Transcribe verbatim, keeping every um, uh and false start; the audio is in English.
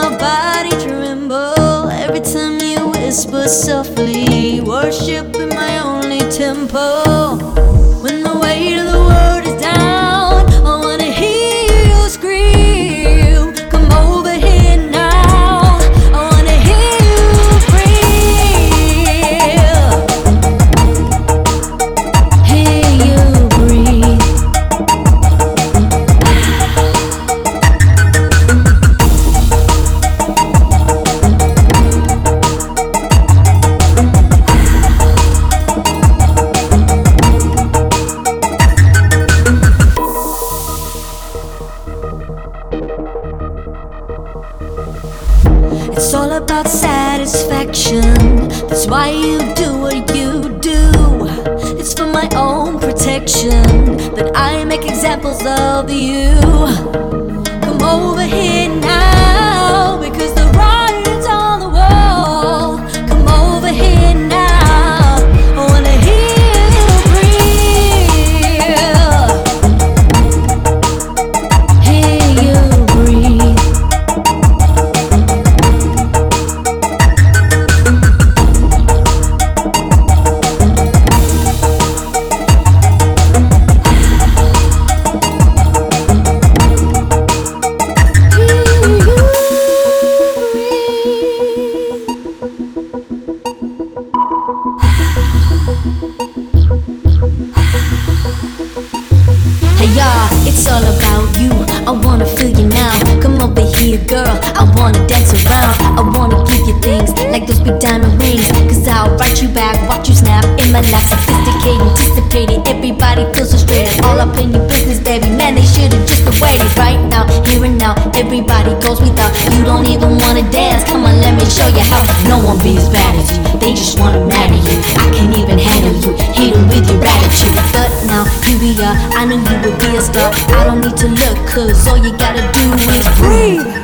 my body tremble every time you whisper softly. Worship in my only tempo. When the weight of the world is down, I wanna hear you scream. Come over here now, I wanna hear you breathe. Hear you breathe. It's all about satisfaction. That's why you do what you do. It's for my own protection that I make examples of you. Come over here now, because the writing's on the wall. Come over here now, I wanna hear you breathe. Hear you breathe. Hey y'all, it's all about you. I wanna feel you now. Come over here, girl. I wanna dance around. I wanna give you things like those big diamond rings. Cause I'll write you back, watch you snap in my lap. Sophisticated, anticipated. Everybody feels frustrated. All up in your business, baby. Man, they should've just waited. Right now, here and now. Everybody goes without. You don't even wanna dance. Come on, let me show you how. No one be as bad as you. They just wanna marry you. I can't even handle you. Hit 'em with your attitude. But now, here we are. I knew you would be a star. I don't need to look, cause all you gotta do is breathe.